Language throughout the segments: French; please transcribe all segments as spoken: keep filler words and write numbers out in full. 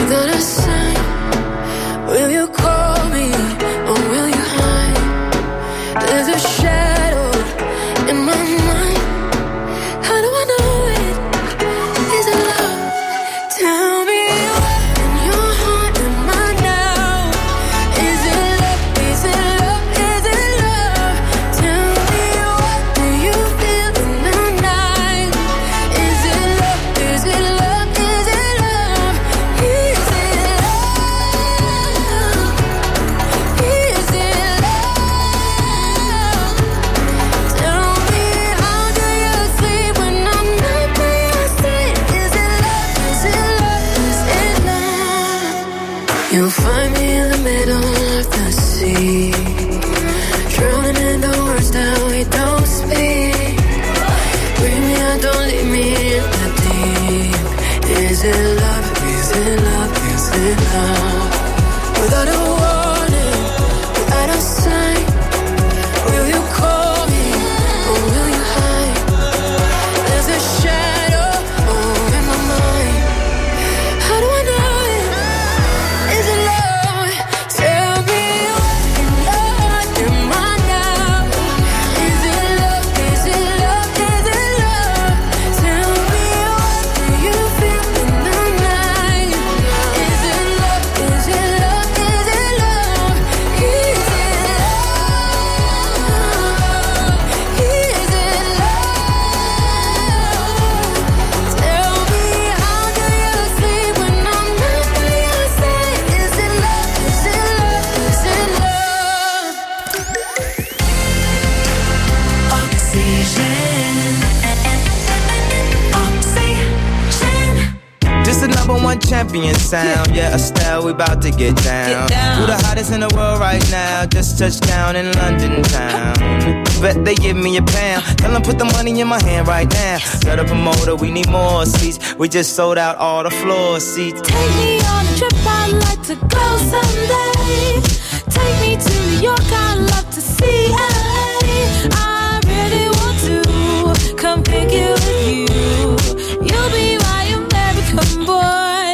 without a sign. Will you call me or will you hide? There's a shadow in my mind. How do I know it? Is it love? Tell me what in your heart am I now? Is it love? Is it love? Is it love? Tell me what do you feel in the night? Is it love? Is it love? Is it love? Is it love? Is it love? Tell me how do you sleep when I'm not by your side? Is it love? Is it love? Is it love? You'll find me in the middle of the sea, drowning in the words that we don't speak. Bring me out, don't leave me in the deep. Is it love? Is it love? Is it love? Without a warning, without a sign, will you call me or will you hide? There's a shadow over my mind. How do I know it? Is it love? Tell me what in your heart am I now? Is it love? Is it love? Is it love? Tell me what do you feel in the night? Is it love? Is it love? Is it love? Is it love? Is it love? Tell me how do you sleep when I'm not by your side? Is it love? Is it love? Is it love? Oxygen. This the number one champion sound. Yeah, Estelle, we about to get down. Get down. Who the hottest in the world right now? Just touched down in London town. Bet they give me a pound. Tell them put the money in my hand right now. Set up a motor, we need more seats. We just sold out all the floor seats. Take me on a trip, I'd like to go someday. Take me to New York, I'd love to see L A. I really want to come pick you with you. You'll be my American boy.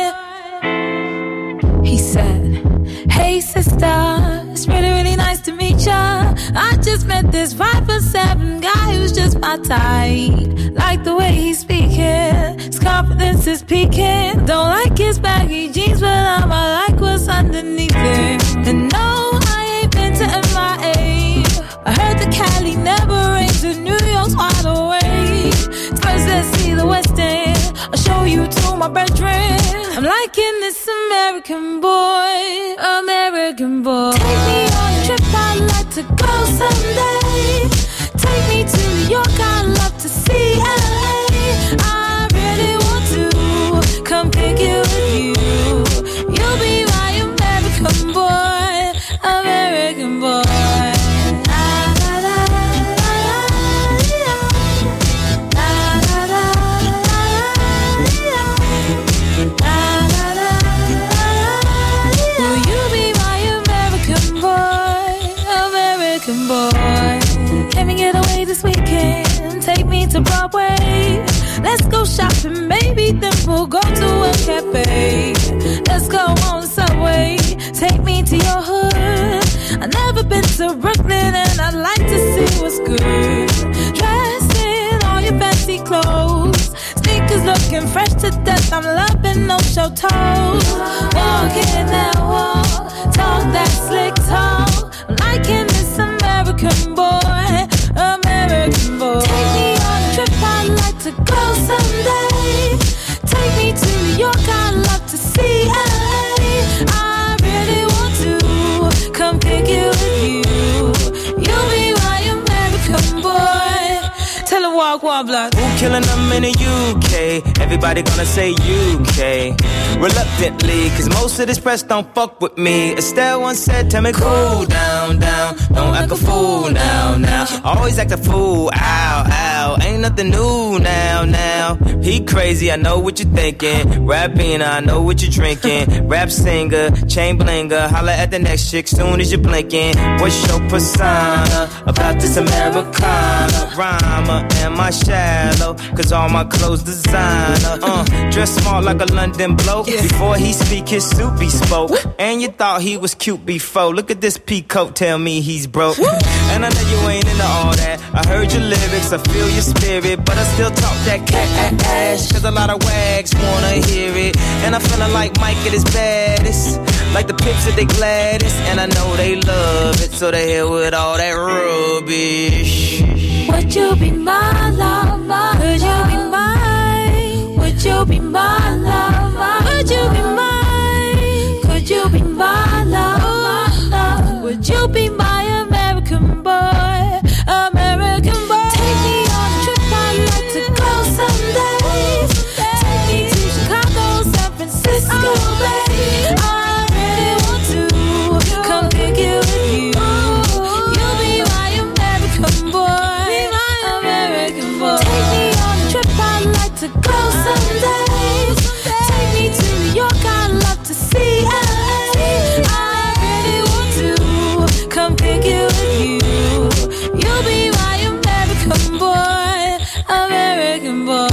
He said, hey sister, it's really, really nice to meet ya. I just met this five foot seven guy who's just my type. Like the way he's speaking, his confidence is peaking. Don't like his baggy jeans, but I'ma like what's underneath it. And no, I ain't been to M I A. I heard the Cali never rains and New York's wide awake. First let's see the West End, I'll show you to my bedroom. I'm liking this American boy, American boy. Take me on a trip, I'd like to go someday. Take me to New York, I'd love to see L A. I really want to come pick you with you. You'll be my American boy, American boy. Will you be my American boy, American boy? Can we get away this weekend? Take me to Broadway. Let's go shopping, maybe then we'll go to a cafe. Let's go on the subway. Take me to your hood. I've never been to Brooklyn and I'd like to see what's good. Dressed in all your fancy clothes, sneakers looking fresh to death. I'm loving no show toes. Walking that wall, talk that slick talk. I'm liking this American boy, American boy. Take me on a trip, I'd like to go someday. Take me to New York, I'd love to see L A. I really want to come pick you with you. You'll be my American boy. Tell her walk one block. Who killing them in the U K? Everybody gonna say U K. Reluctantly, cause most of this press don't fuck with me. Estelle once said, tell me cool down, down. Don't act a fool now, now. Always act a fool, ow, ow. Ain't nothing new now, now. He crazy, I know what you're thinking. Rapping, I know what you're drinking. Rap singer, chain blinger. Holla at the next chick soon as you're blinking. What's your persona about this Americana? Rhymer and my shadow. shallow, cause all my clothes designer. Uh, dress smart like a London bloke. Yeah. Before he speak, his suit be spoke. And you thought he was cute before. Look at this peacoat, tell me he's broke. And I know you ain't into all that. I heard your lyrics, I feel your spirit, but I still talk that cat ass. Cause a lot of wags wanna hear it. And I'm feeling like Mike at his baddest, like the pips at they gladdest. And I know they love it, so they hell with all that rubbish. Would you be my lover? Would you be mine? Would you be my lover? Would you be mine? Could you be my lover? Would you be my American boy? American boy. Take me on a trip, I'd like to go someday. Take me to Chicago, San Francisco, babe. I really want to come pick you with you. You'll be my American boy, American boy. Take me on a trip, I'd like to go someday. Take me to New York, I'd love to see L A. I really want to come pick you with you. You'll be my American boy, American boy.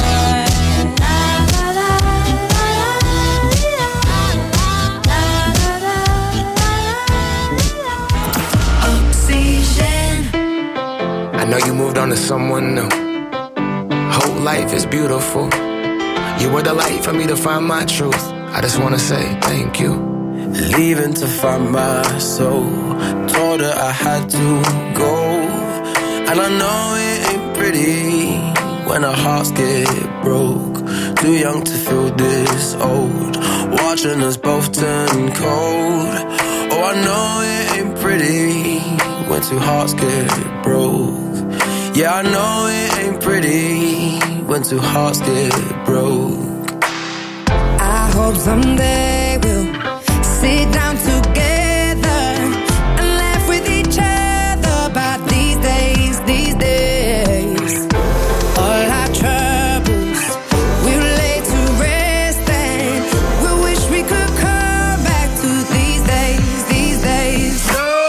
I know you moved on to someone new. Whole life is beautiful. You were the light for me to find my truth. I just wanna say thank you. Leaving to find my soul. Told her I had to go. And I know it ain't pretty when our hearts get broke. Too young to feel this old. Watching us both turn cold. Oh, I know it ain't pretty when two hearts get broke. Yeah, I know it ain't pretty when two hearts get broke. I hope someday we'll sit down together and laugh with each other about these days, these days. All our troubles we'll lay to rest, and we wish we could come back to these days, these days.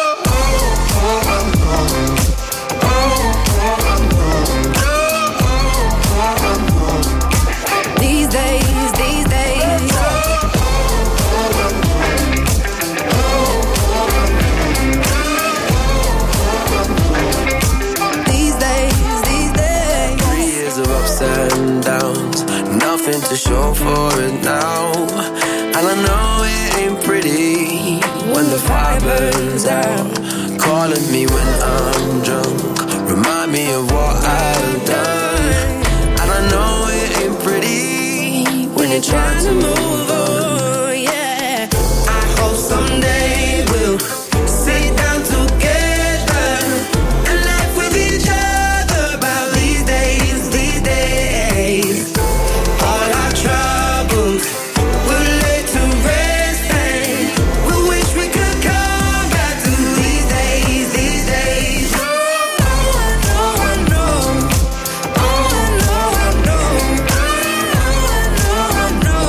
These days, these days. These days, these days. Three years of ups and downs, nothing to show for it now. And I know it ain't pretty when the fire burns out. Calling me when I'm drunk, remind me of what I've done. And I know it ain't pretty when you're trying to move on. Yeah, I hope someday we'll sit down together and laugh with each other about these days, these days. All our troubles we'll lay to rest, and we wish we could come back to these days, these days. Oh, I know, I know. Oh, I know, I know. Oh, I know, I know.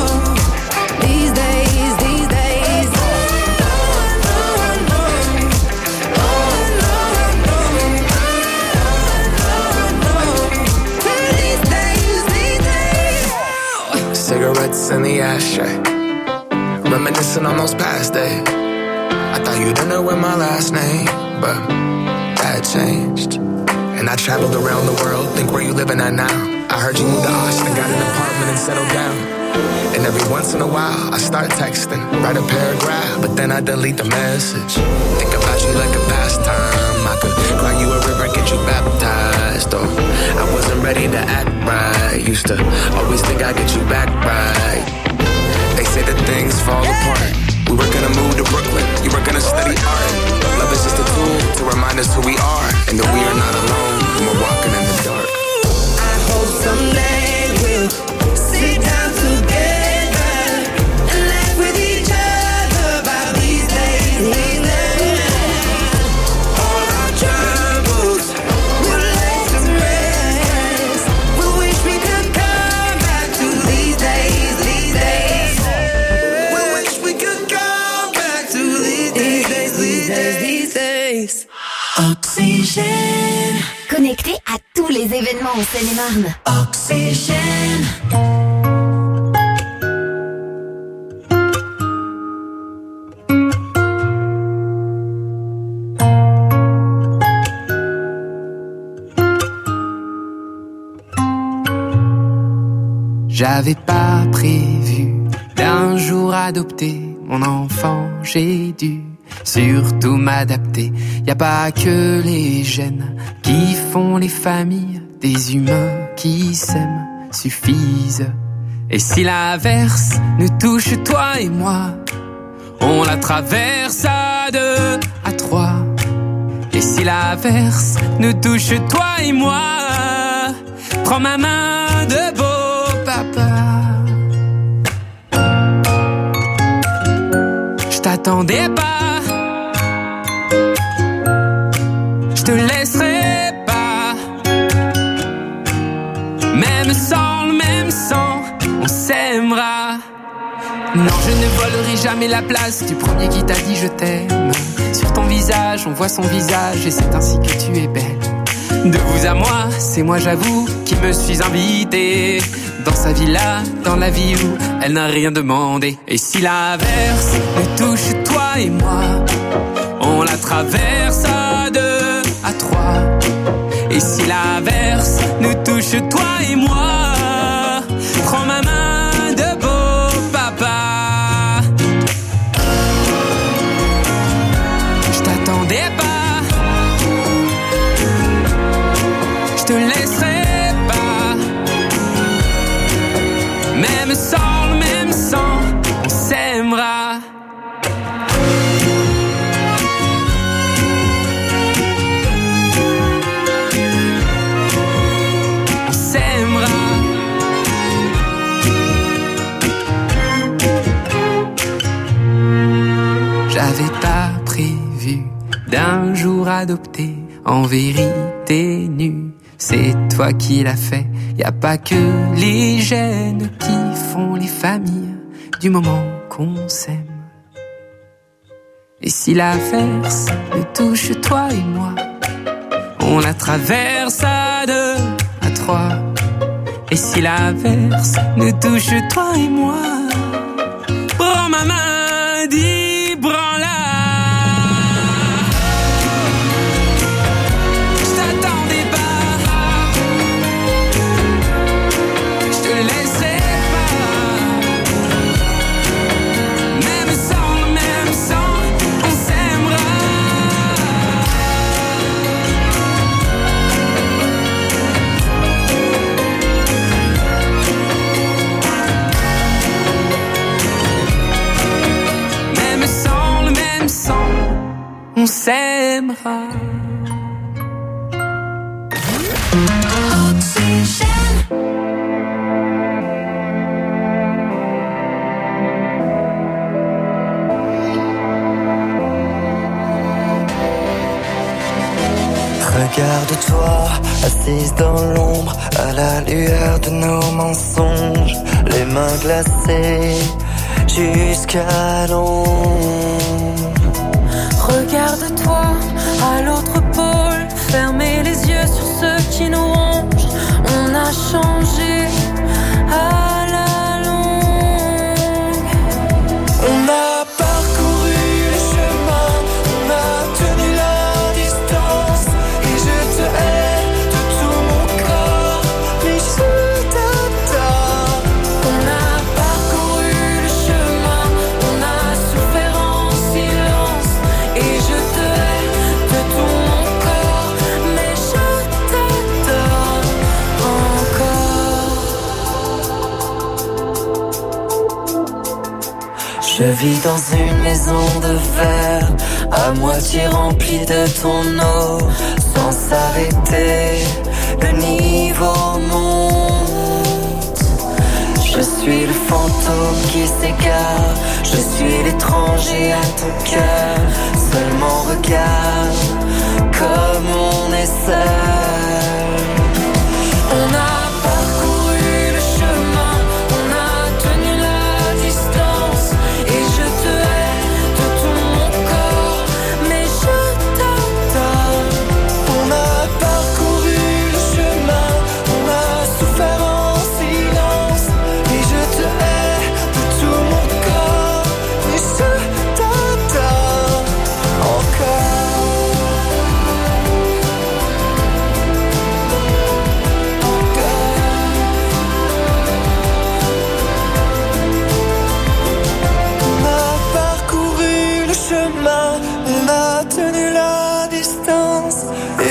These days, these days. Oh, I know, I know. Oh, I know, I know. Oh, I know, I know. These days, these days. Cigarettes in the ashtray, reminiscing on those past days. I thought you didn't know my last name, but that changed. And I traveled around the world, think where you living at now. I heard you moved to Austin, got an apartment and settled down. And every once in a while, I start texting, write a paragraph, but then I delete the message. Think about you like a pastime. I could cry you a river, get you baptized. Oh, I wasn't ready to act right. Used to always think I'd get you back right. They say that things fall apart. We were gonna move to Brooklyn, you were gonna study art. Love is just a tool to remind us who we are, and that we are not alone when we're walking in the dark. I hope someday we'll sit down together and laugh with each other about these days, these days. All our troubles we'll lay to rest. We wish we could come back to these days, these days. We wish we could come back to these days, these days, these days. Oxygen. Connecté à tous les événements en Seine-et-Marne. Oxygène. J'avais pas prévu d'un jour adopter mon enfant, j'ai dû surtout m'adapter. Y a pas que les gènes qui font les familles, des humains qui s'aiment suffisent. Et si l'averse nous touche toi et moi, on la traverse à deux, à trois. Et si l'averse nous touche toi et moi, prends ma main de beau papa. Je t'attendais pas, je te laisserai pas. Même sans le même sang, on s'aimera. Non, je ne volerai jamais la place du premier qui t'a dit je t'aime. Sur ton visage, on voit son visage et c'est ainsi que tu es belle. De vous à moi, c'est moi j'avoue qui me suis invité dans sa villa, dans la vie où elle n'a rien demandé. Et si l'averse nous touche toi et moi, on la traverse à deux, à trois. Et si l'averse nous touche toi et moi, prends ma main de beau papa. Je t'attendais pas, je te laisserai pas. Même sans le même sang, on s'aimera. On s'aimera. J'avais pas prévu d'un jour adopter en vérité nue. C'est toi qui l'as fait, y a pas que les gènes qui font les familles du moment qu'on s'aime. Et si l'averse nous touche toi et moi, on la traverse à deux, à trois. Et si l'averse nous touche toi et moi, prends ma main, dis branle-la. On s'aimera. Regarde-toi, assise dans l'ombre, à la lueur de nos mensonges, les mains glacées jusqu'à l'ombre. Regarde-toi à l'autre pôle, fermez les yeux sur ceux qui nous rongent. On a changé à la longue. On a parcouru les chemins, on a tenu la distance. Et je te hais de tout mon corps, mais je t'adore. On a parcouru le chemin, on a souffert en silence. Et je te hais de tout mon corps, mais je t'adore encore. Je vis dans une maison de verre, à moitié remplie de ton eau, sans s'arrêter, le niveau monte. Je suis le fantôme qui s'égare, je suis l'étranger à ton cœur. Seulement regarde comme on est seul. On a parcouru le chemin, on a tenu la distance. Et je te hais de tout mon corps, mais je t'adore. On a parcouru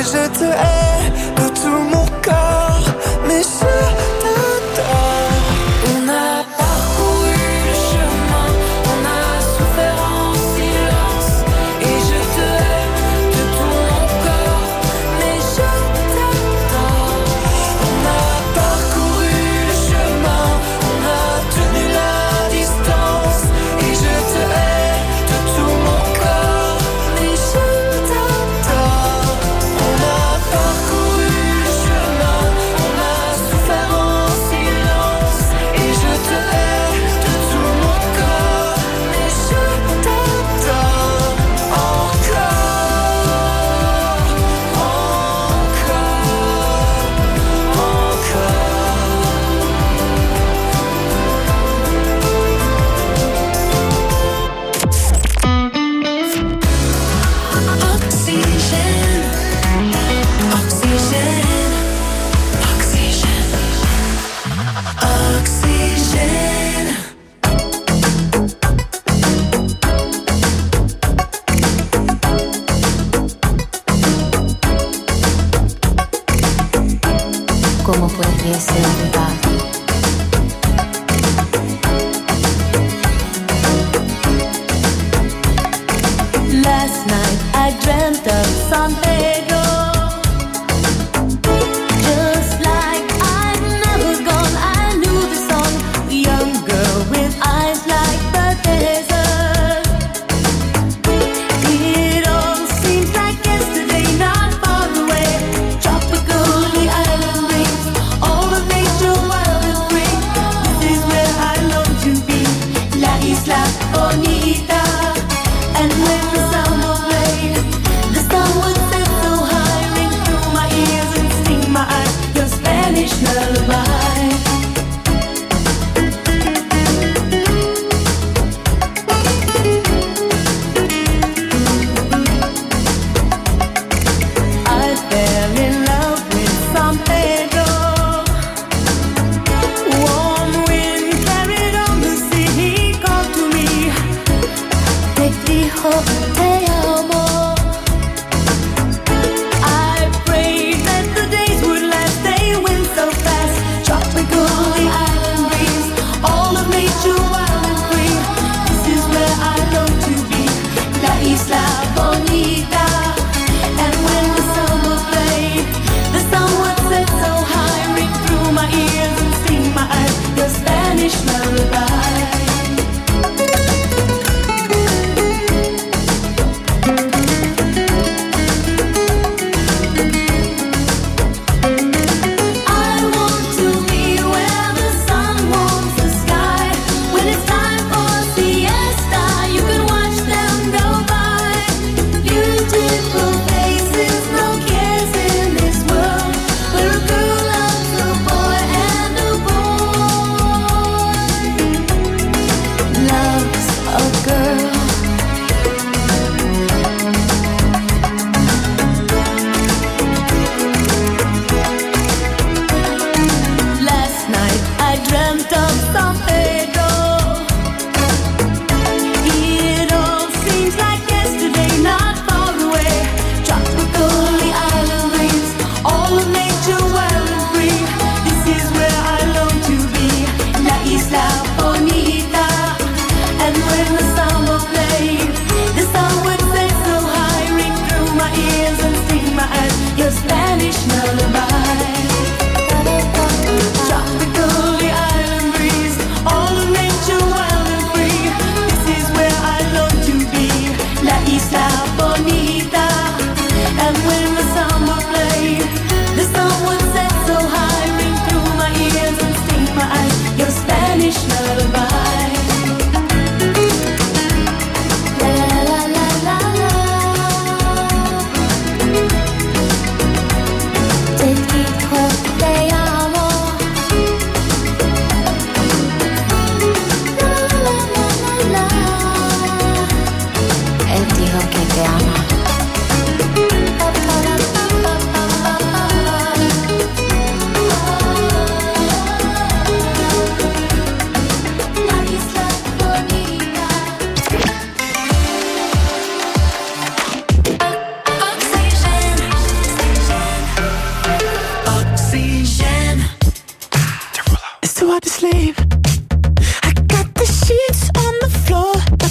je te hais de tout mon corps, mais je t'adore. On a parcouru le chemin, on a souffert en silence, et je te hais de tout mon corps, mais je t'adore. On a parcouru le chemin, on a tenu la distance, et je te hais de tout mon corps, mais je t'adore. On a parcouru le chemin, on a souffert en silence, et je te hais de tout mon corps, mais je t'adore encore, encore, encore. Oxygène, oxygène, oxygène, oxygène. ¿Cómo podría ser verdad? Last night I dreamt of San Pedro, just like I'd never gone. I knew the song, a young girl with eyes like the desert. It all seems like yesterday, not far away. Tropical, the island breeze, all of nature wild and free. This is where I long to be, La Isla Bonita. And when the sound was played, the sun would set so high, ring through my ears and sting my eyes, your Spanish lullaby. I fell in love with San Pedro. Warm wind carried on the sea, he called to me.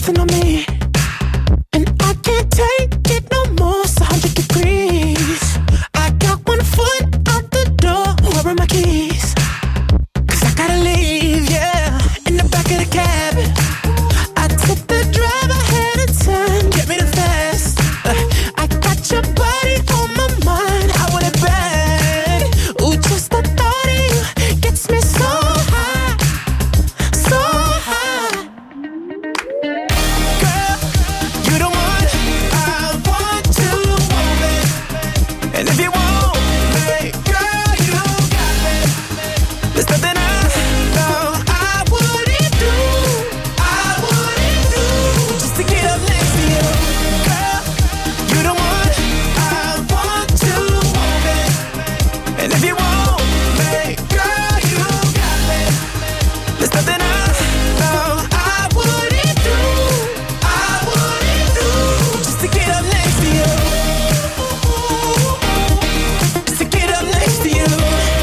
flexing on me. And I can't take it no more, it's a hundred degrees. I got one foot out the door, where are my keys? Cause I gotta leave, yeah, in the back of the cab. I took the drive, I had a turn, get me the fast. uh, I got your body on my mind, I want it bad. Ooh, just the thought of you gets me so high, so high. Girl, you the one I want to want me. And if you want me, girl, you got me. There's nothing I know I wouldn't do, I wouldn't do, just to get up next to you. Girl, you the one I want to want me. And if you want me, girl, you got me. There's nothing I know I wouldn't do, I wouldn't do, just to get up next to you. Just to get up next to you.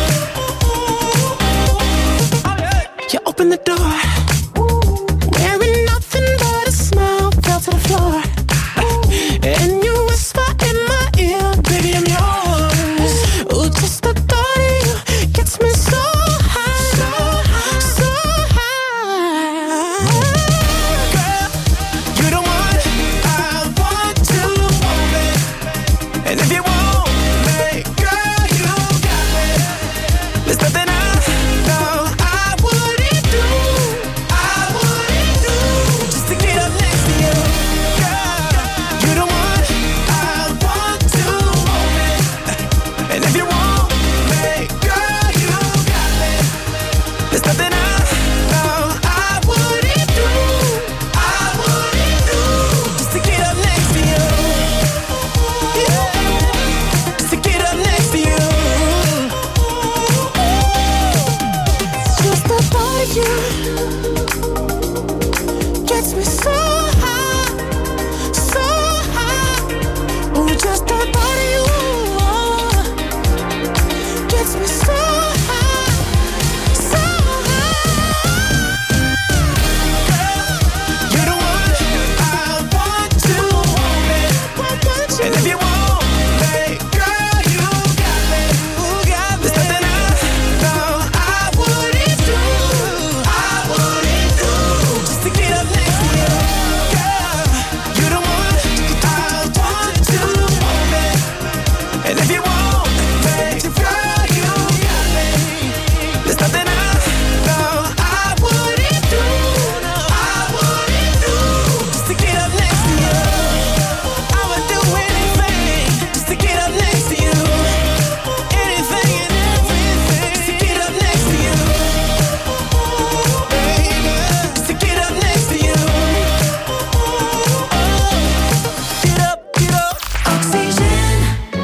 You open the door, wearing nothing but a smile, fell to the floor. And you whisper in my ear, baby, I'm yours. Ooh, just the thought of you gets me so high, so high, so high. Girl, you the one I want to want me. And if you want me, girl, you got me. There's nothing I know I wouldn't do, I wouldn't do, just to get up next to you. Girl, you the one I want to want me. And if you want me, girl, you got me. There's nothing I know I wouldn't do, I wouldn't do, just to get up next to you. Yeah, just to get up next to you. Just the thought of you gets me so high, so high. Ooh, just the thought of you gets me so high, so high. Girl, you're the one I want to want me. And if you want me, girl, you got me. There's nothing I know I wouldn't do, I wouldn't do, just to get up next to you. Girl, you're the one I want to want me. And if you want me, girl, you got me. There's nothing I know I wouldn't do, I wouldn't do, just to get up next to you. I would do anything just to get up next to you. Anything and everything just to get up next to you. Baby, just to get up next to you. Get up, get up. Oxygène.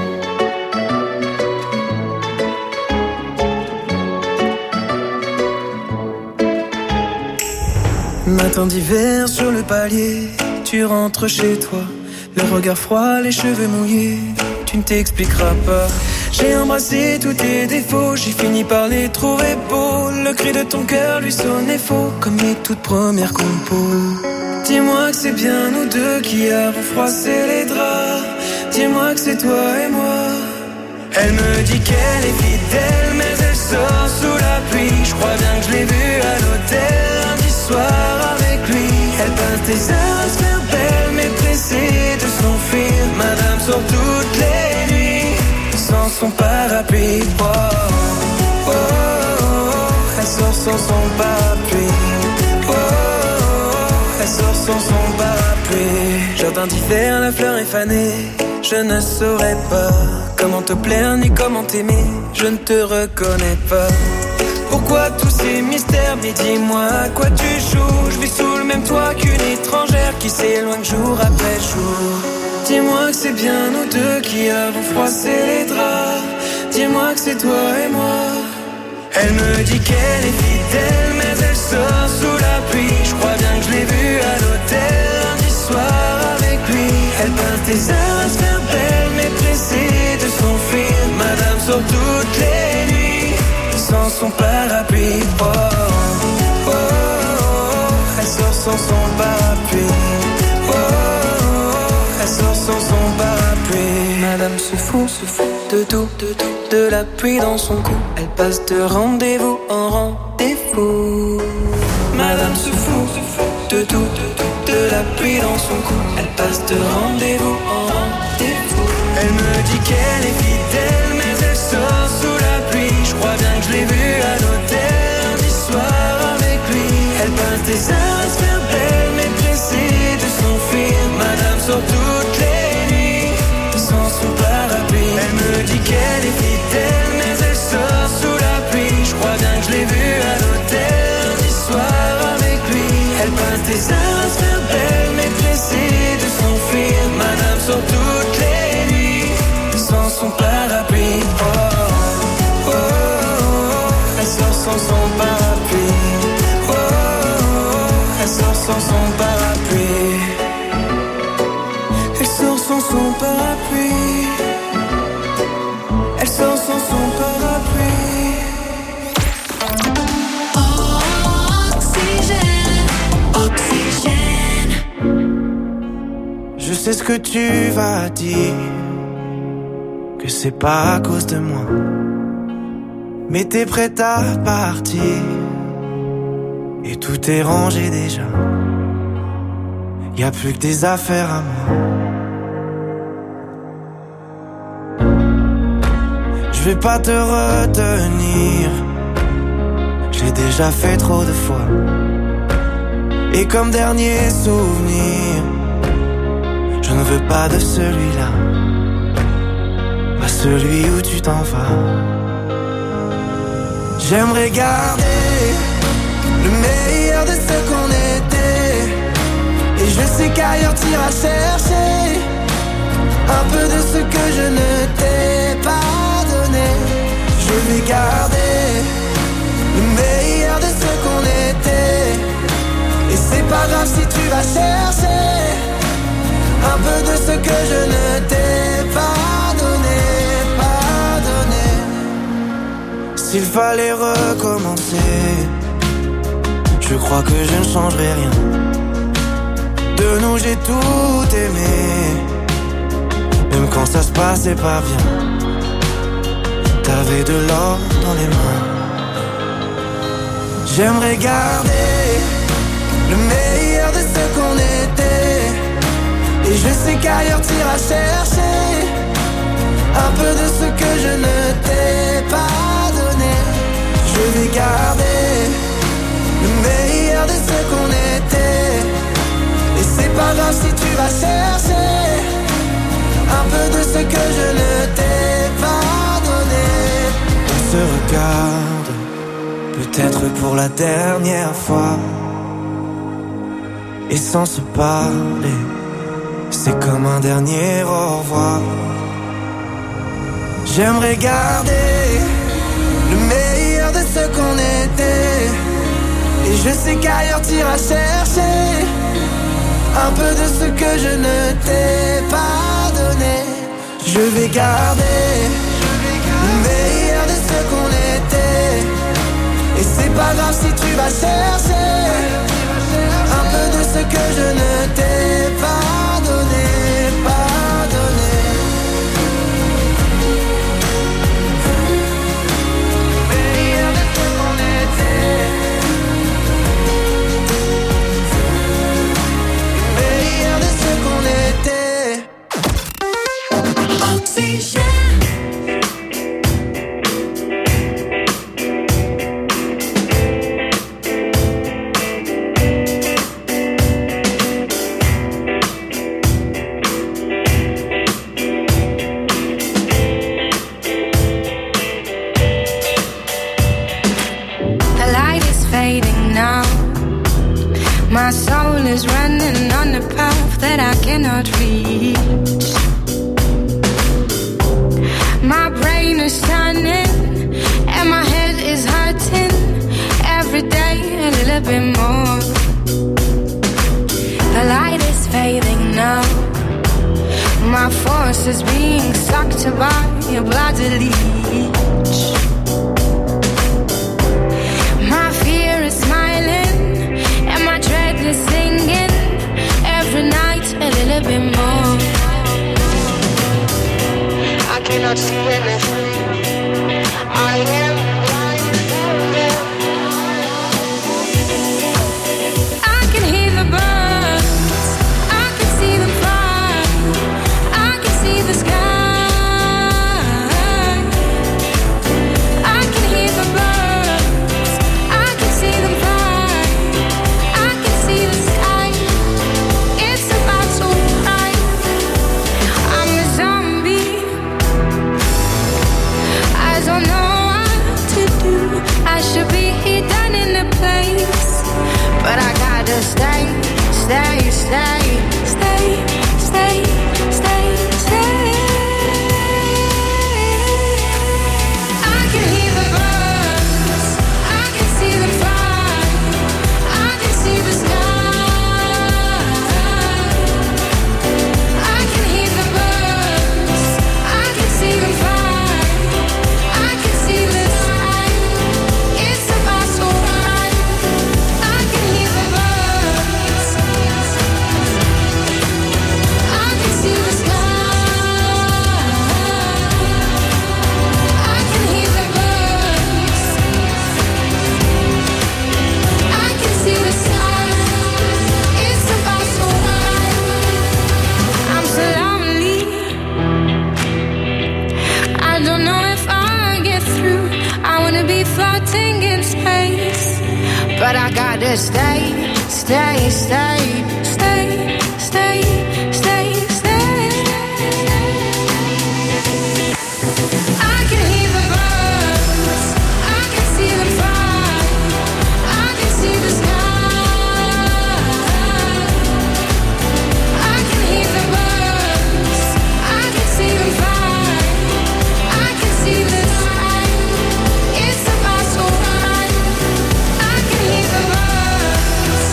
Matin d'hiver sur le palier, tu rentres chez toi, le regard froid, les cheveux mouillés, tu ne t'expliqueras pas. J'ai embrassé tous tes défauts, j'ai fini par les trouver beaux. Le cri de ton cœur lui sonnait faux, comme mes toutes premières compos. Dis-moi que c'est bien nous deux qui avons froissé les draps. Dis-moi que c'est toi et moi. Elle me dit qu'elle est fidèle, mais elle sort sous la pluie. Je crois bien que je l'ai vue à l'hôtel lundi soir avec lui. Elle peint tes heures à se faire belle, mais pressée de s'enfuir. Madame sort toutes les nuits sans son parapluie. Oh, oh, oh, oh. Elle sort sans son parapluie. Oh, oh, oh. Elle sort sans son parapluie. Jardin d'hiver, la fleur est fanée. Je ne saurais pas comment te plaire ni comment t'aimer. Je ne te reconnais pas. Pourquoi tous ces mystères? Mais dis-moi à quoi tu joues. Je vis sous le même toit qu'une étrangère qui s'éloigne jour après jour. Dis-moi que c'est bien nous deux qui avons froissé les draps. Dis-moi que c'est toi et moi. Elle me dit qu'elle est fidèle, mais elle sort sous la pluie. Je crois bien que je l'ai vue à l'hôtel lundi soir avec lui. Elle peint tes heures à se faire belle, mais pressée de s'enfuir. Madame sort toutes les nuits sans son parapluie. Oh, oh, oh, oh. Elle sort sans son parapluie. Madame se fout, se fout de tout, de tout, de la pluie dans son cou. Elle passe de rendez-vous en rendez-vous. Madame se fout, se fout de tout, de tout, de la pluie dans son cou. Elle passe de rendez-vous en rendez-vous. Elle me dit qu'elle est fidèle, mais elle sort sous la pluie. Je crois bien que je l'ai vue à l'hôtel lundi soir avec lui. Elle passe des heures à se faire belle, mais pressée de s'enfuir. Madame sort toutes les nuits sans son parapluie. Elle me dit qu'elle est fidèle, mais elle sort sous la pluie. Je crois bien que je l'ai vue à l'hôtel lundi soir avec lui. Elle passe des heures à se faire belle, mais pressée de s'enfuir. Madame sort toutes les nuits sans son parapluie. Oh, oh, oh, oh. Elle sort sans son parapluie. Oh, oh, oh. Elle sort sans son parapluie. Elle sort sans son parapluie. Elle sort sans son parapluie. Oxygène, oxygène. Je sais ce que tu vas dire, que c'est pas à cause de moi, mais t'es prête à partir et tout est rangé déjà. Y'a plus que des affaires à moi. Je vais pas te retenir, j'ai déjà fait trop de fois. Et comme dernier souvenir, je ne veux pas de celui-là, pas celui où tu t'en vas. J'aimerais garder le meilleur de ce qu'on était, et je sais qu'ailleurs t'iras chercher un peu de ce que je ne t'ai pas donné. Je vais garder le meilleur de ce qu'on était, et c'est pas grave si tu vas chercher un peu de ce que je ne t'ai pas donné, pas donné. S'il fallait recommencer, je crois que je ne changerai rien. De nous j'ai tout aimé, même quand ça se passait pas bien. T'avais de l'or dans les mains. J'aimerais garder le meilleur de ce qu'on était, et je sais qu'ailleurs t'iras chercher un peu de ce que je ne t'ai pas donné. Je vais garder le meilleur de ce qu'on était, et c'est pas grave si tu vas chercher un peu de ce que je ne t'ai pas donné. On se regarde, peut-être pour la dernière fois, et sans se parler, c'est comme un dernier au revoir. J'aimerais garder le meilleur de ce qu'on était, et je sais qu'ailleurs t'iras chercher un peu de ce que je ne t'ai pas donné. Je vais garder le meilleur de ce qu'on était, et c'est pas grave si tu vas chercher un peu de ce que je ne t'ai pas donné, pas donné. Le meilleur de ce qu'on était, le meilleur de ce qu'on était. Oxygène. My soul is running on a path that I cannot reach. My brain is turning and my head is hurting. Every day a little bit more. The light is fading now. My force is being sucked by a bloody leech. My fear is smiling and my dread is singing. Every night a little bit more. cannot see anything. I am blind. I can hear the birds, I can see them fly, I can see the sky. I can hear the birds, I can see them fly, I can see the sky. It's about to rise. I'm a zombie, I don't know what to do. I should be here done in a place, but I gotta stay, stay, stay, stay, stay, stay, stay. I can hear the birds, I can see them fly, I can see the sky. I can hear the birds, I can see them fly, I can see the sky. It's about to rise. I can hear the birds, I can see the sky. I can hear the birds, I can see the sky. It's about to rise. I'm so lonely, I don't know if I'll get through. I wanna be floating in space, but I gotta stay, stay, stay, stay, stay, stay, stay. I can hear the birds, I can see them fly, I can see the sky. I can hear the birds, I can see them fly, I can see the sky. It's about to rise. I can hear the birds.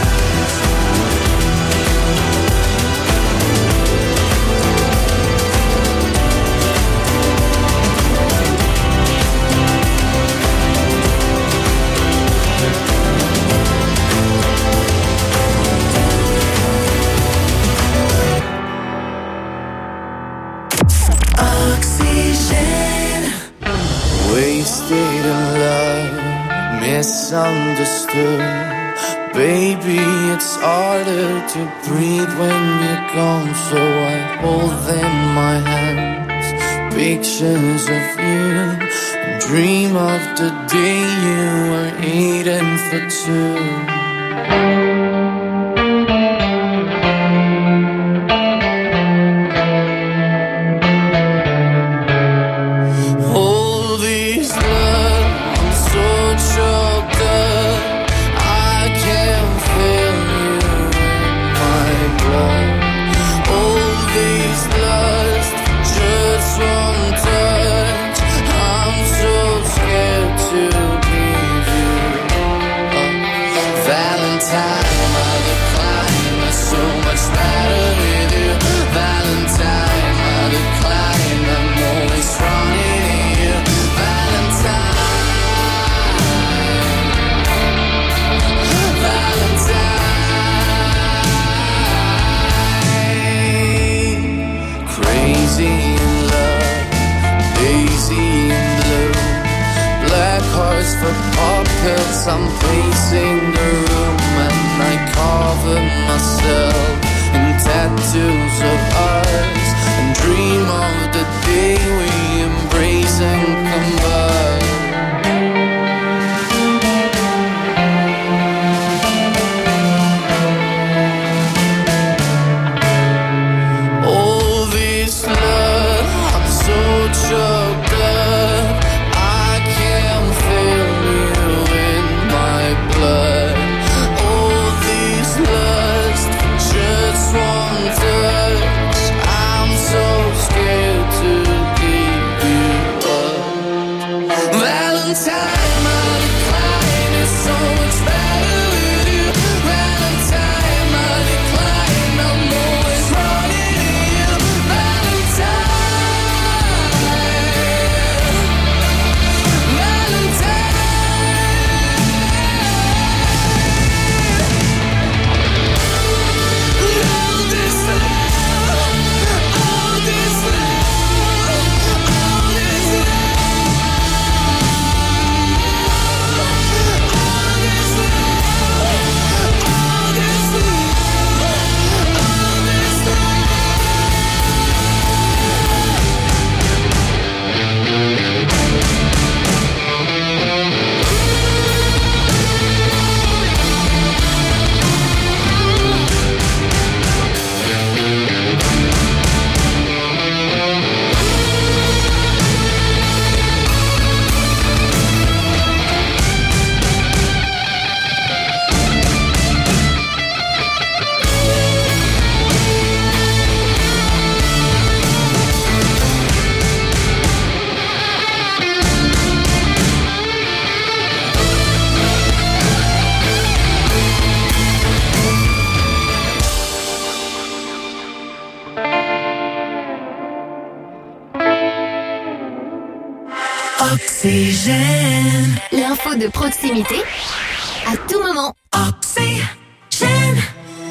Oxygen. Wasted in love, misunderstood. Baby, it's harder to breathe when you're gone, so I hold in my hands pictures of you and dream of the day you were eating for two. All these love, I'm so choked up, I can't feel you in my blood. All these lust, just one touch, I'm so scared to give you up. Valentine. Oxygène. L'info de proximité à tout moment. Oxygène.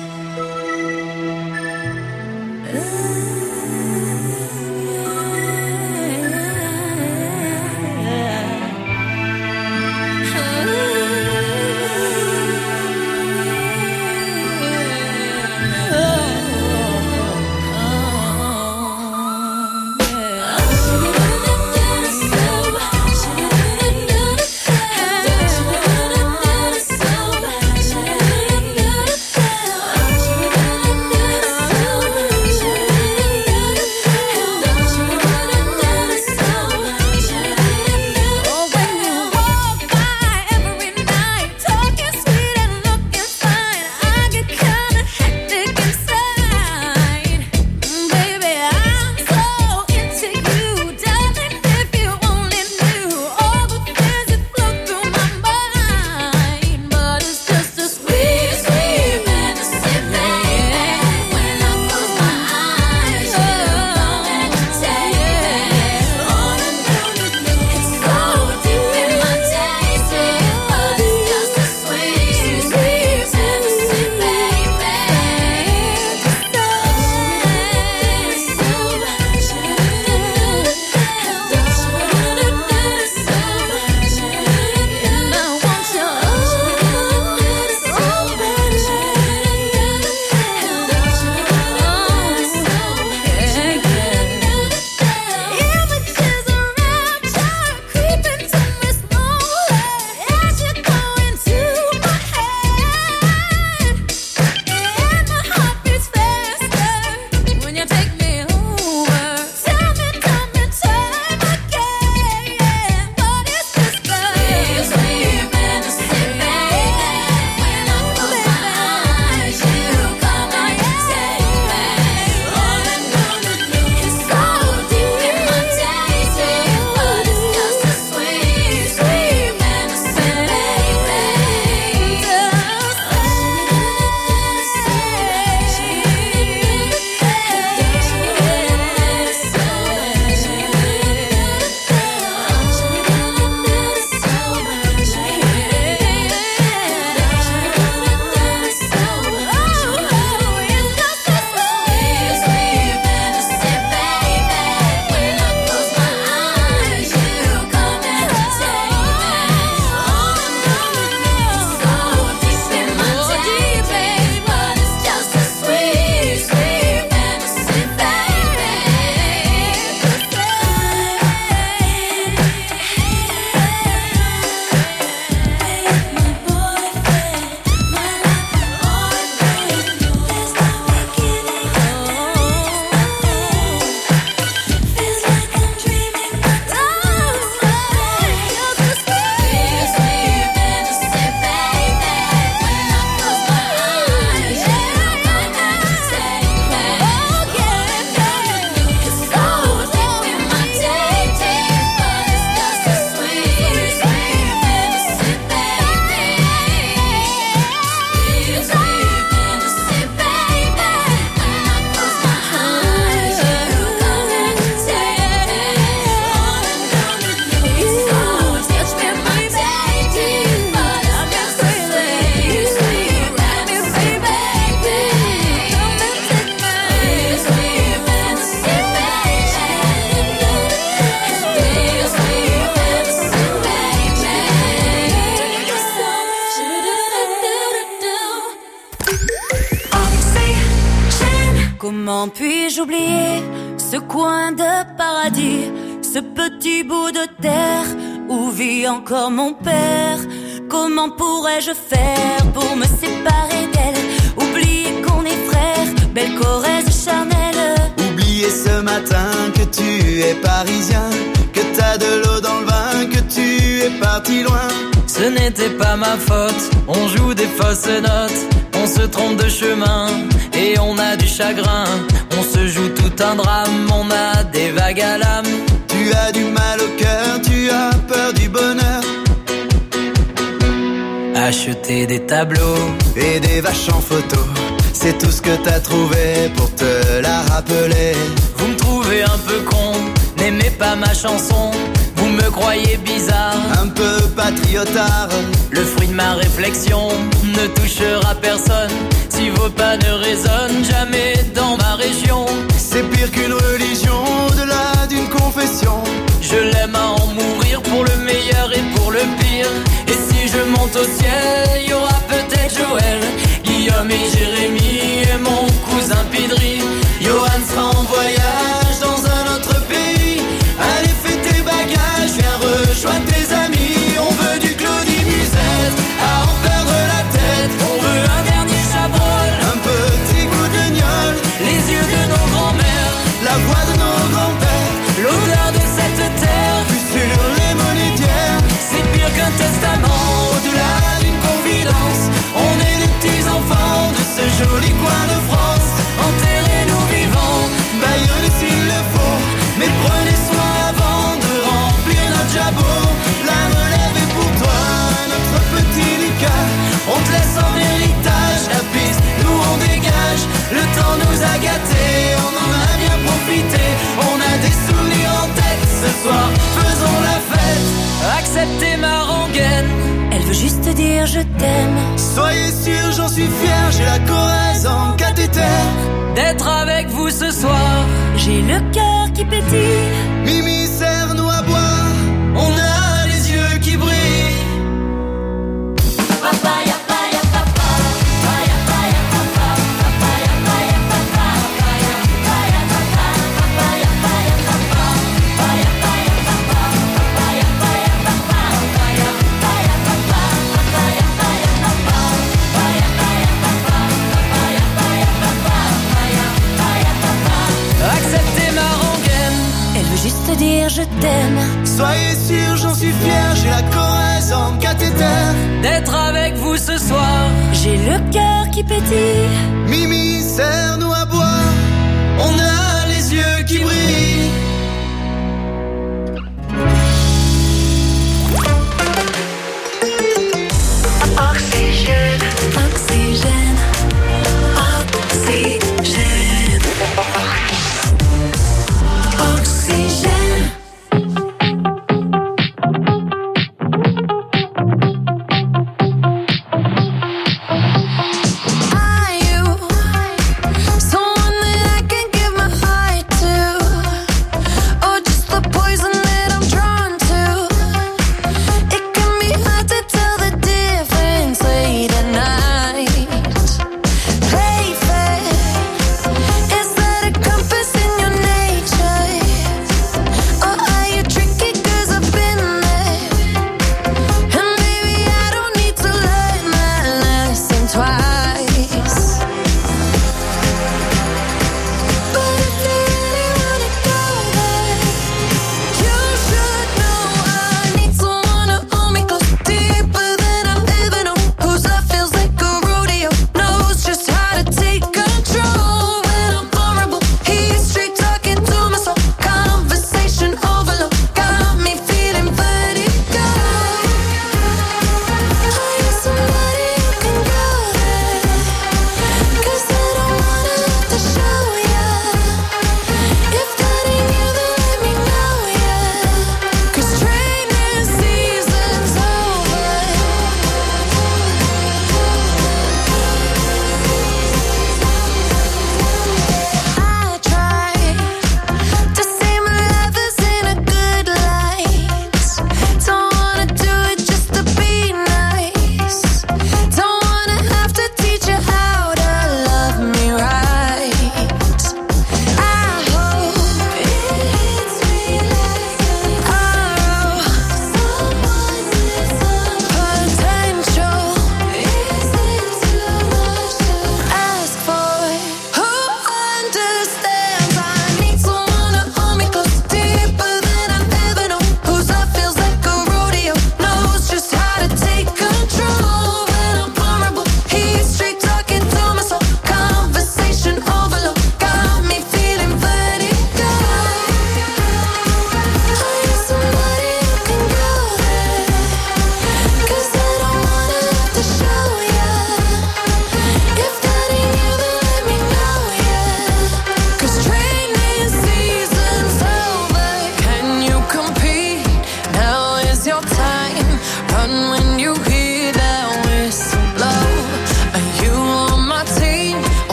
Comment puis-je oublier ce coin de paradis, ce petit bout de terre où vit encore mon père? Comment pourrais-je faire pour me séparer d'elle? Oublier qu'on est frères, belle Corrèze charnelle. Oublier ce matin que tu es parisien, que t'as de l'eau dans le vin, que tu es parti loin. Ce n'était pas ma faute, on joue des fausses notes, on se trompe de chemin et on a du chagrin. On se joue tout un drame, on a des vagues à l'âme. Tu as du mal au cœur, tu as peur du bonheur. Acheter des tableaux et des vaches en photo, c'est tout ce que t'as trouvé pour te la rappeler. Vous me trouvez un peu con, n'aimez pas ma chanson. Vous me croyez bizarre, un peu patriotard. Le fruit de ma réflexion ne touchera personne si vos pas ne résonnent jamais dans ma région. C'est pire qu'une religion, au-delà d'une confession. Je l'aime à en mourir pour le meilleur et pour le pire. Et si je monte au ciel, il y aura peut-être Joël, Guillaume et Jérémy et mon cousin Pidri. Johan sera en voyage dans un autre pays. Allez, fais tes bagages, viens rejoindre tes amis. On veut du Claudie Musette, à en perdre la tête. On veut un dernier Chabrol, un petit goût de gnôle, les yeux de nos grands-mères, la voix de nos grands-pères, l'odeur de cette terre, plus sur les monétières. C'est pire qu'un testament, au-delà d'une confidence. On est les petits enfants de ce joli coin de France. enterrez-nous vivants, baillonnez s'il le faut, mais prenez soin avant de remplir notre jabot. La relève est pour toi, notre petit Lucas. On te laisse en héritage la piste, nous on dégage. Le temps nous a gâtés, on en a bien profité. On a des souvenirs en tête, ce soir faisons la fête. Acceptez ma rengaine, elle veut juste dire je t'aime. Soyez sûr, j'en suis fier, j'ai la Corrèze en cathéter. D'être avec vous ce soir, j'ai le cœur qui pétille. Mimi, serre-nous à boire, on a les yeux qui brillent. Papaya, papaya, papa, papaya, papaya, papa, papaya, papaya, papa, papaya, papaya, papa, papaya, papaya, papa, papaya, papaya, papa, papaya, papaya, papa, papaya, papaya, papa, papaya, papaya, papa, papaya, papaya, papa, papaya, papaya, papa, papaya, papaya, papa. acceptez ma rengaine, elle veut juste dire je t'aime. Soyez sûr, j'en suis fier, j'ai la Corrèze en cathéter. D'être avec vous ce soir, j'ai le cœur qui pétille. Mimi, serre-nous à boire, on a les yeux qui brillent. Oxygène, oxygène, oxygène, oxygène. Are you so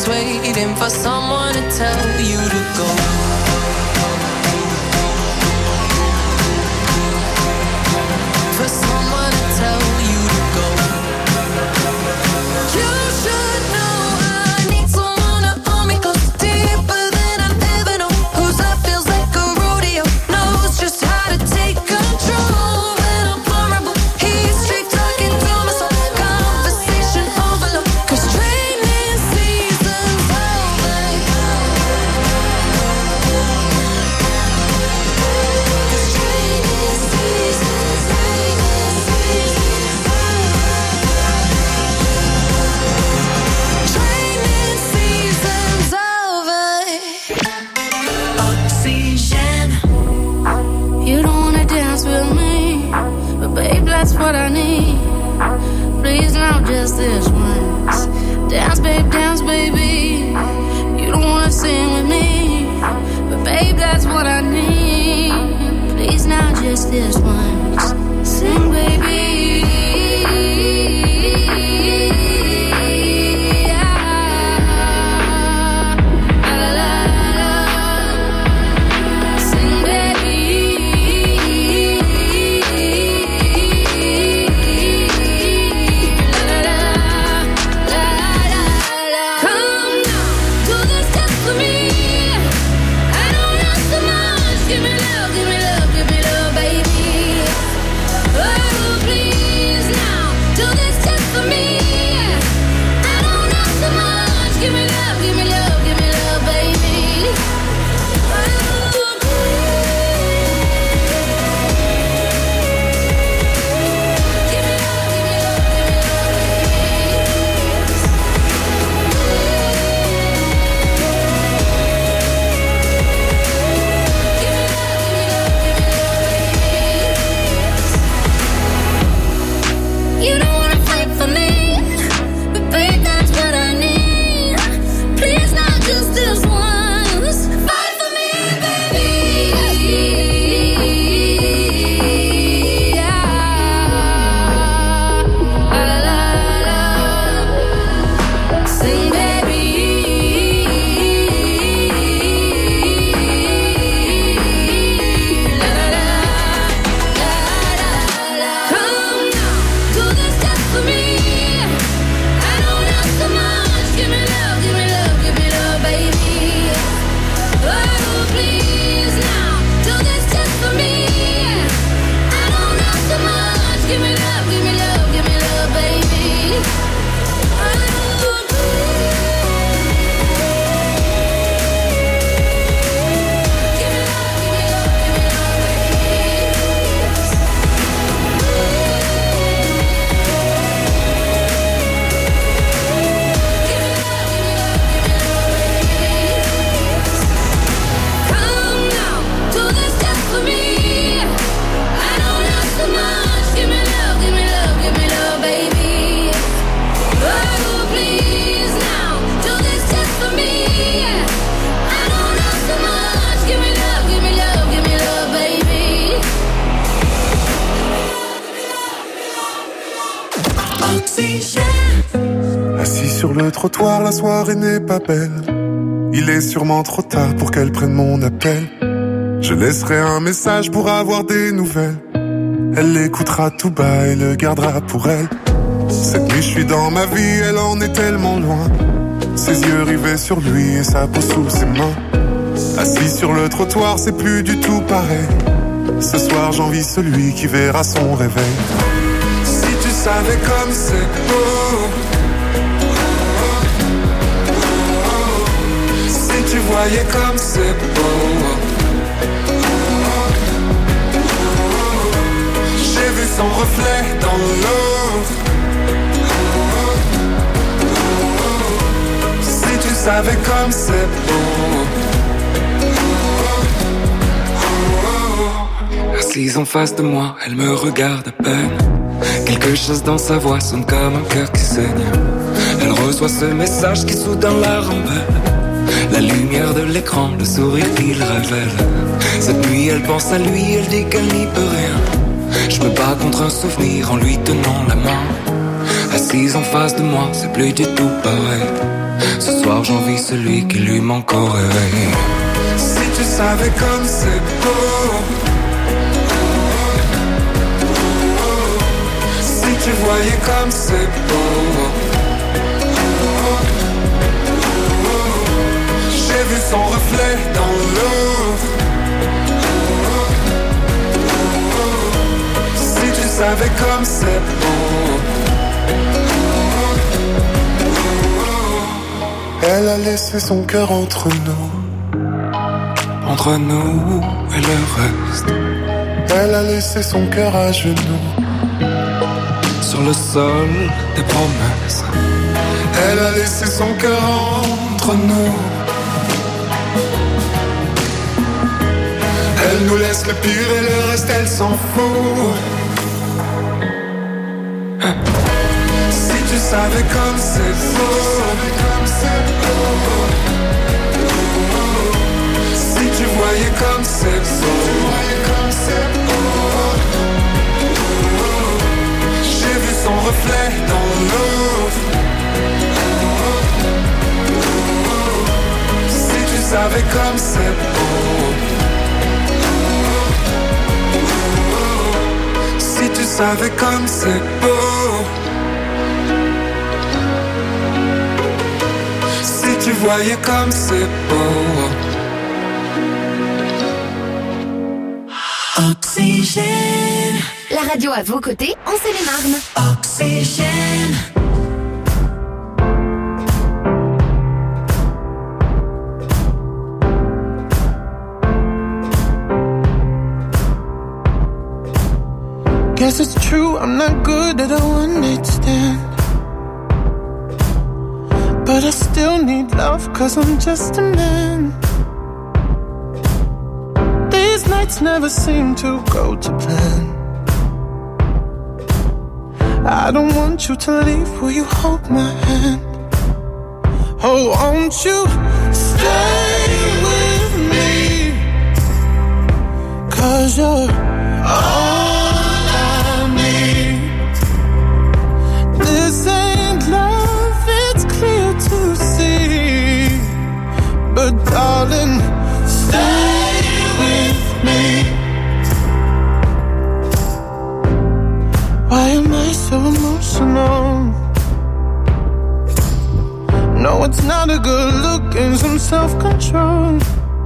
always waiting for someone to tell you to go. For someone to tell you to go. You should know I need someone to hold me close, deeper than I've ever known. Whose love feels like a rodeo, knows just how to take control. When I'm vulnerable, he's straight talking to my soul. Conversation overload, 'cause training season's over. 'Cause training season's Training season's over. Oxygen. You don't wanna dance with me, but babe, that's what I need. Please now, just this once. Dance, babe, dance, baby. You don't wanna sing with me, but babe, that's what I need. Please now, just this once. Sing, baby. You don't wanna fight for me, but babe, that's what I need. Please not just this once. Fight for me, baby. La, la, la, la. Sing, baby. La, la, la, la, la, la. Come now, do this just for me. I don't ask so much. Give me love, give me love, give me love, baby. Oh, please now, do this just for me. I don't ask so much. Give me love, give me love, give me love, baby. Oh, please. Give me love, give me love, give me love, Come now, do this just for me. I don't ask so much. Give me love, give me love, give me love, baby. Oh, please now, do this just for me. I don't ask so much. Give me love, give me love, give me love, baby. Oxygène. Assis sur le trottoir, la soirée n'est pas belle. Il est sûrement trop tard pour qu'elle prenne mon appel. Je laisserai un message pour avoir des nouvelles. Elle l'écoutera tout bas et le gardera pour elle. Cette nuit je suis dans ma vie, elle en est tellement loin. Ses yeux rivés sur lui et sa peau sous ses mains. Assis sur le trottoir, c'est plus du tout pareil. Ce soir j'envie celui qui verra son réveil. Si tu savais comme c'est beau. Si tu voyais comme c'est beau. J'ai vu son reflet dans l'eau. Si tu savais comme c'est beau. Assise en face de moi, elle me regarde à peine. Quelque chose dans sa voix sonne comme un cœur qui saigne. Elle reçoit ce message qui soudain la rembelle. La lumière de l'écran, le sourire qu'il révèle. Cette nuit elle pense à lui, elle dit qu'elle n'y peut rien. Je me bats contre un souvenir en lui tenant la main. Assise en face de moi, c'est plus du tout pareil. Ce soir j'envie celui qui lui manque au réveil. Si tu savais comme c'est beau, si tu voyais comme c'est beau. J'ai vu son reflet dans l'eau. Si tu savais comme c'est beau. Elle a laissé son cœur entre nous, Entre nous et le reste, elle a laissé son cœur à genoux, sur le sol des promesses. elle a laissé son cœur entre nous. Elle nous laisse le pire et le reste elle s'en fout. Si tu savais comme c'est beau, si tu voyais comme c'est beau. J'ai vu son reflet dans l'eau. Si tu savais comme c'est beau. Si tu savais comme c'est beau. Si tu voyais comme c'est beau. Oxygène. La radio à vos côtés, en Seine-et-Marne. Oxygène. Guess it's true, I'm not good at a one-night stand, but I still need love, cause I'm just a man. These nights never seem to go to plan. I don't want you to leave, will you hold my hand? Oh, won't you stay with me? Cause you're all I need. This ain't love, it's clear to see. But darling, stay with me. Why am I so emotional? No, it's not a good look and some self-control.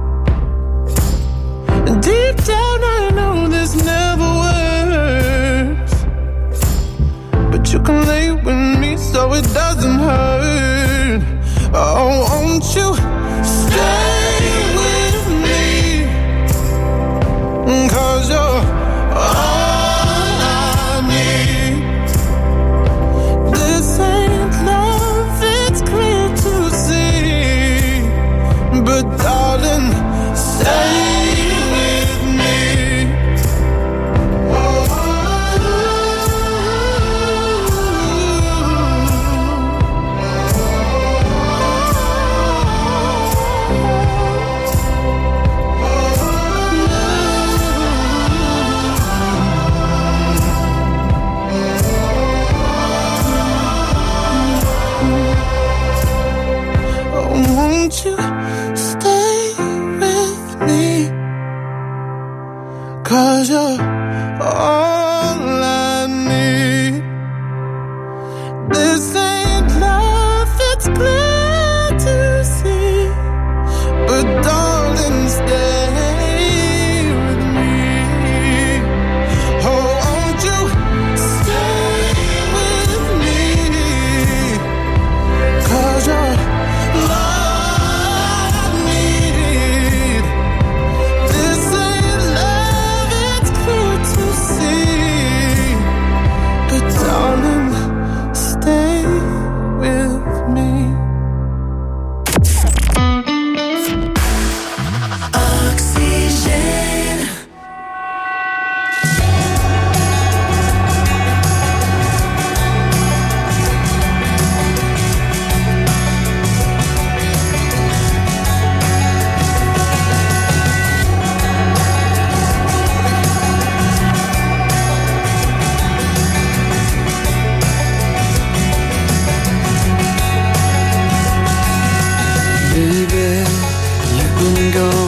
And deep down I know this never works, but you can lay with me so it doesn't hurt. Oh, won't you stay with me? Cause you're all I need. This ain't love, it's clear to see. But darling, stay with me. Oh, won't you stay with me? Cause you're all I need. This ain't love, it's clear to see. But darling, stay with me. Oh, won't you stay with me? Cause you're all I need. This ain't love, it's clear to see.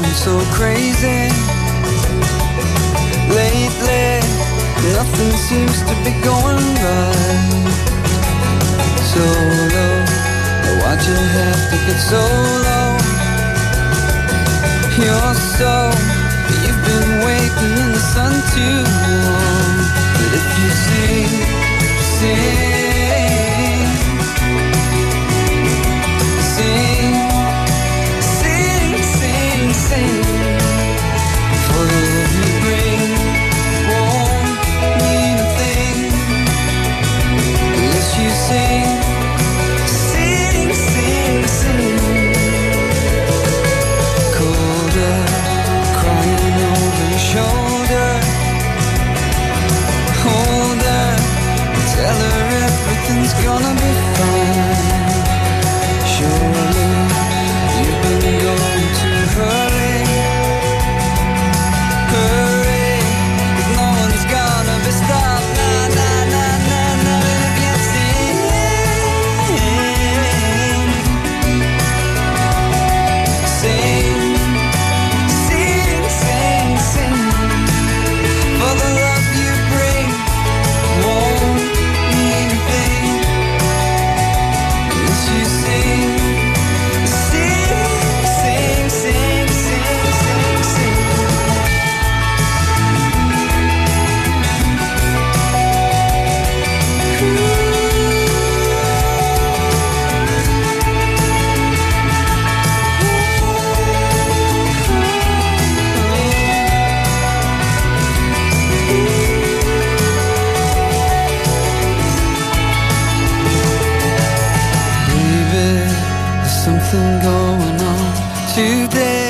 gone so crazy. Lately, nothing seems to be going right. So low, why'd you have to get so low? You're so, you've been waiting in the sun too long. But if you sing, sing, sing, sing, sing, sing, for the love you bring won't mean a thing unless you sing, sing, sing, sing. Colder, crying over your shoulder. Hold her, tell her everything's gonna be fine. Surely you've been going too early. Hurry, 'cause no one's gonna be stopped. Nah, nah, nah, nah, nah. And if you sing, sing, sing, sing, sing, for the love you bring won't mean a thing unless you sing, sing, sing, sing, sing, sing, sing. Baby, there's something going on today.